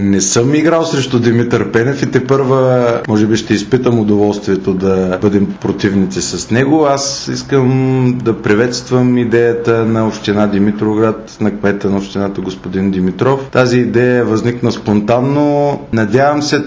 Не съм играл срещу Димитър Пенев и тепърва може би ще изпитам удоволствието да бъдем противници с него. Аз искам да приветствам идеята на община Димитровград, на кмета на общината господин Димитров. Тази идея възникна спонтанно. Надявам се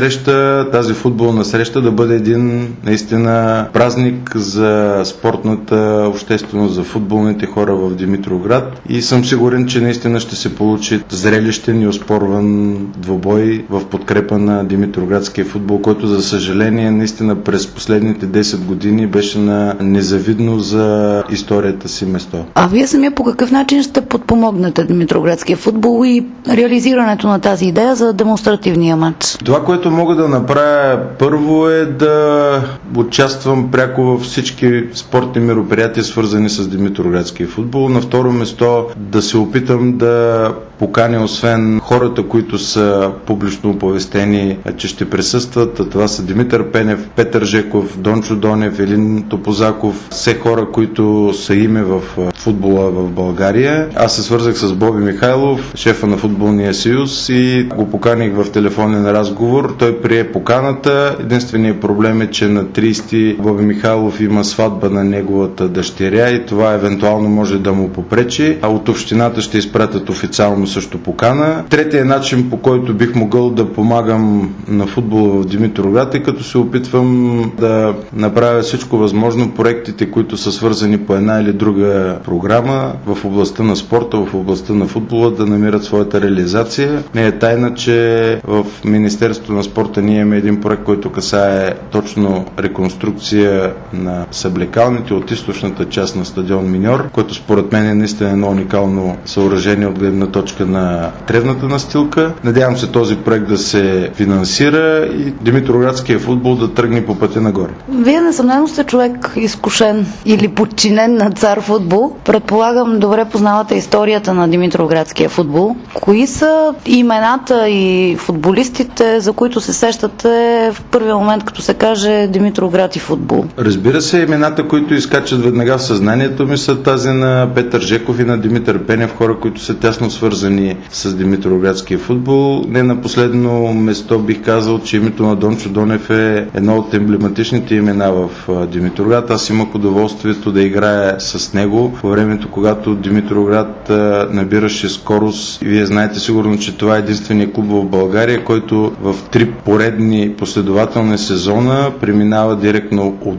тази футболна среща да бъде един наистина празник за спортната общественост, за футболните хора в Димитровград и съм сигурен, че наистина ще се получи зрелищен и оспорван двубой в подкрепа на димитровградския футбол, който за съжаление наистина през последните 10 години беше на незавидно за историята си место. А вие самия по какъв начин ще подпомогнете димитровградския футбол и реализирането на тази идея за демонстративния матч? Това, което мога да направя първо е да участвам пряко във всички спортни мероприятия, свързани с димитровградския футбол. На второ место да се опитам да поканя освен хората, които са публично оповестени, че ще присъстват. Това са Димитър Пенев, Петър Жеков, Дончо Донев, Елин Топозаков, все хора, които са име в футбола в България. Аз се свързах с Боби Михайлов, шефа на Футболния съюз и го поканих в телефонен разговор. Той прие поканата. Единственият проблем е, че на 30 Боби Михайлов има сватба на неговата дъщеря и това евентуално може да му попречи, а от общината ще изпратят официално също покана. Третия начин, по който бих могъл да помагам на футбола в Димитровград е като се опитвам да направя всичко възможно проектите, които са свързани по една или друга програма в областта на спорта, в областта на футбола да намират своята реализация. Не е тайна, че в Министерството на спорта ние имаме един проект, който касае точно реконструкция на съблекалните от източната част на стадион Миньор, който според мен е наистина едно уникално съоръжение от гледна точка на тревната настилка. Надявам се този проект да се финансира и димитровградския футбол да тръгне по пътя нагоре. Вие несъмнено сте човек изкушен или подчинен на цар футбол. Предполагам, добре познавате историята на димитровградския футбол. Кои са имената и футболистите, за които се сещате в първия момент, като се каже Димитровград и футбол? Разбира се, имената, които изкачат веднага в съзнанието ми са тази на Петър Жеков и на Димитър Пенев, хора, които са тясно свързани с димитровградския футбол. Не на последно место бих казал, че името на Дончо Донев е едно от емблематичните имена в Димитровград. Аз имах удоволствието да играя с него по времето, когато Димитровград набираше скорост. И вие знаете сигурно, че това е единственият клуб в България, който в 3 поредни последователни сезона преминава директно от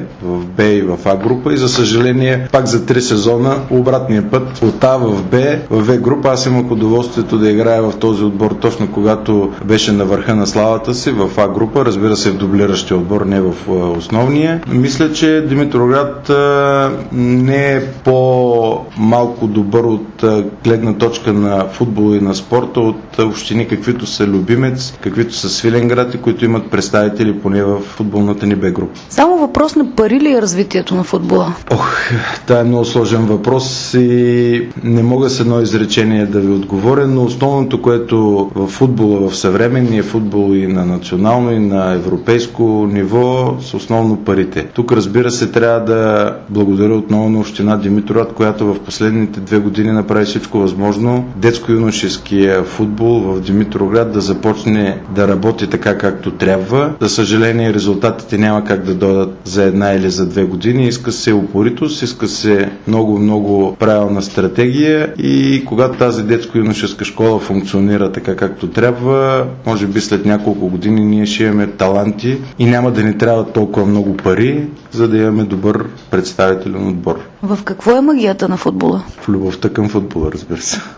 в Б и в А група и за съжаление пак за 3 сезона обратния път от А в Б в В група. Аз имах удоволствието да играя в този отбор точно когато беше на върха на славата си в А група, разбира се в дублиращия отбор, не в основния. Мисля, че Димитровград не е по-малко добър от гледна точка на футбол и на спорта от общини, каквито са Любимец, каквито са Свиленград и които имат представители поне в футболната ни Б група. Само въпрос на пари ли е развитието на футбола? Това е много сложен въпрос и не мога с едно изречение да ви отговоря, но основното, което в футбола, в съвременния футбол и на национално и на европейско ниво са основно парите. Тук разбира се трябва да благодаря отново на община Димитровград, която в последните 2 години направи всичко възможно детско-юношеския футбол в Димитровград да започне да работи така както трябва. За съжаление резултатите няма как да дойдат за 1 или за 2 години. Иска се упоритост, иска се много правилна стратегия и когато тази детско-юношеска школа функционира така както трябва, може би след няколко години ние ще имаме таланти и няма да ни трябва толкова много пари, за да имаме добър представителен отбор. В какво е магията на футбола? В любовта към футбола, разбира се.